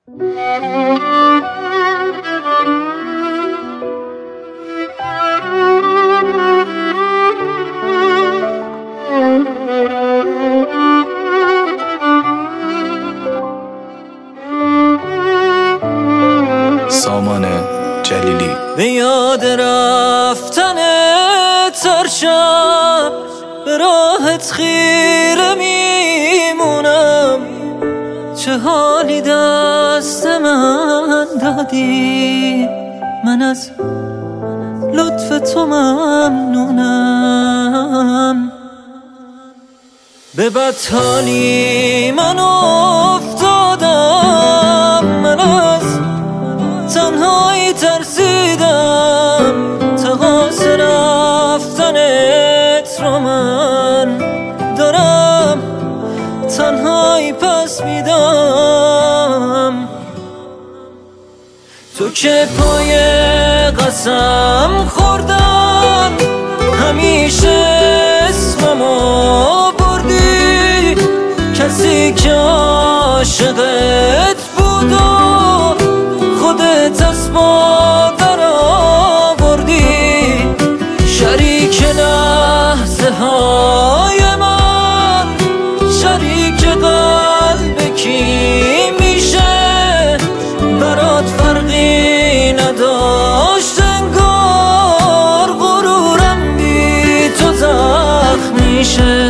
سامان جلیلی. به یاد رفتن ترشم به راحت خیره میمونم، چه حالی دست من دادی، من از لطف تو ممنونم. به بدحالی من افتادم، من از تنهایی ترسیدم، تقاص رفتنت رو من دارم تنهایی پس میدم. تو که پای قسم خوردن همیشه اسممو بردی، کسی که عاشقت بود و خودت از مادر آوردی، شریک لحظه های من، شریک قلب کی میشه، برات فرقی نداشت انگار، غرورم بی تو زخم میشه.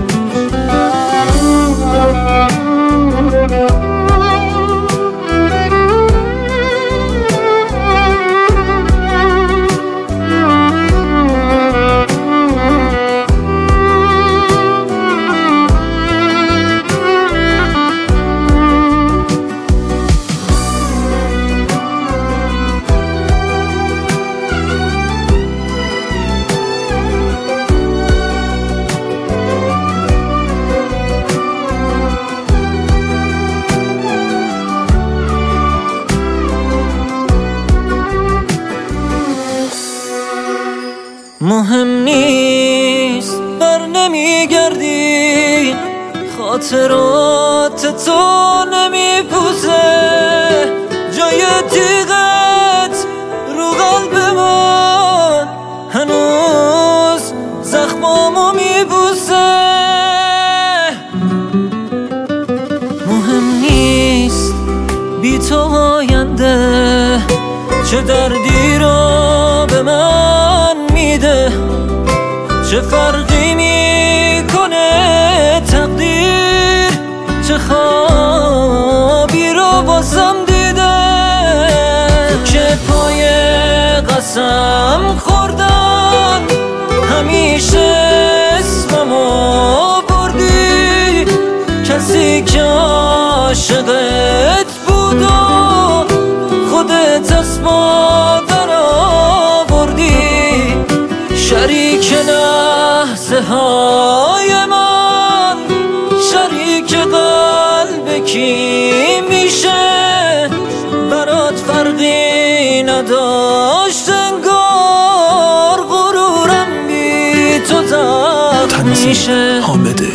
مهم نیست بر نمیگردی، خاطرات تو نمیپوزه، جای تیغت رو قلب من هنوز زخمامو میبوسه. مهم نیست بی تو آینده چه دردی رو به من میده، چه فرقی میکنه تقدیر، چه خوابی رو واسم دیده. تو که پای قسم خوردن همیشه اسممو بردی، کسی که عاشقت بود و خودت از مادر آوردی، شریک لحظه های من، شریک قلب کی میشه، برات فرقی نداشت انگار، غرورم بی تو زخم میشه. حامد